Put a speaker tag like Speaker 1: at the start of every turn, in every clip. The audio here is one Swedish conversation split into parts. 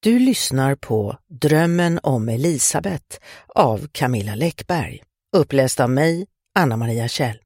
Speaker 1: Du lyssnar på Drömmen om Elisabeth av Camilla Läckberg, uppläst av mig, Anna-Maria Kjell.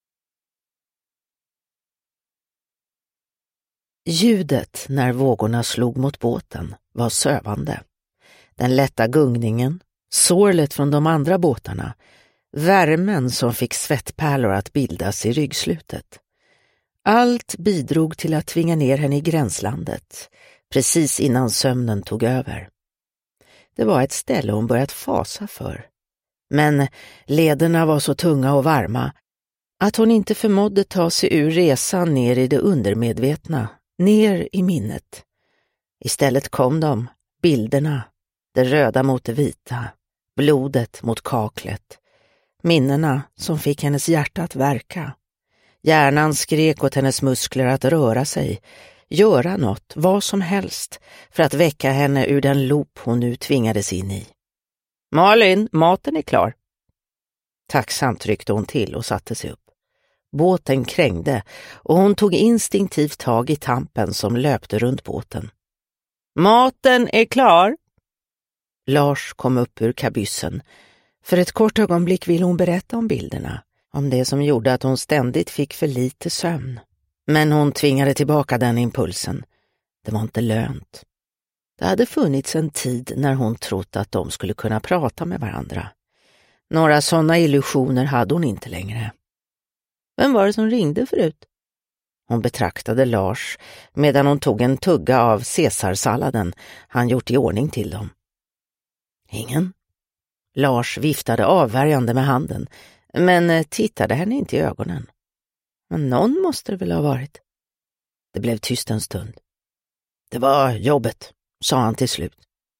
Speaker 1: Ljudet när vågorna slog mot båten var sövande. Den lätta gungningen, sorlet från de andra båtarna, värmen som fick svettpärlor att bildas i ryggslutet. Allt bidrog till att tvinga ner henne i gränslandet, precis innan sömnen tog över. Det var ett ställe hon börjat fasa för. Men lederna var så tunga och varma att hon inte förmådde ta sig ur resan ner i det undermedvetna, ner i minnet. Istället kom de, bilderna, det röda mot det vita, blodet mot kaklet, minnena som fick hennes hjärta att verka. Hjärnan skrek åt hennes muskler att röra sig, göra något, vad som helst, för att väcka henne ur den loop hon nu tvingades in i. Malin, maten är klar. Tacksamt ryckte hon till och satte sig upp. Båten krängde och hon tog instinktivt tag i tampen som löpte runt båten. Maten är klar. Lars kom upp ur kabyssen. För ett kort ögonblick ville hon berätta om bilderna, om det som gjorde att hon ständigt fick för lite sömn. Men hon tvingade tillbaka den impulsen. Det var inte lönt. Det hade funnits en tid när hon trott att de skulle kunna prata med varandra. Några sådana illusioner hade hon inte längre. Vem var det som ringde förut? Hon betraktade Lars medan hon tog en tugga av caesarsalladen han gjort i ordning till dem. Ingen. Lars viftade avvärjande med handen, men tittade henne inte i ögonen. Men någon måste det väl ha varit. Det blev tyst en stund. Det var jobbet, sa han till slut.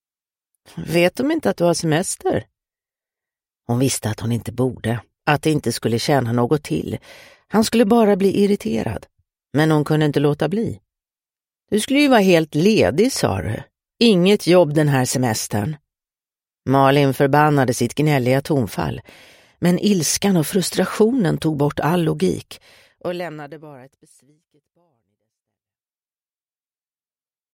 Speaker 1: Vet de inte att du har semester? Hon visste att hon inte borde, att det inte skulle tjäna något till. Han skulle bara bli irriterad. Men hon kunde inte låta bli. Du skulle ju vara helt ledig, sa du. Inget jobb den här semestern. Malin förbannade sitt gnälliga tonfall, men ilskan och frustrationen tog bort all logik och lämnade bara ett besviket barn.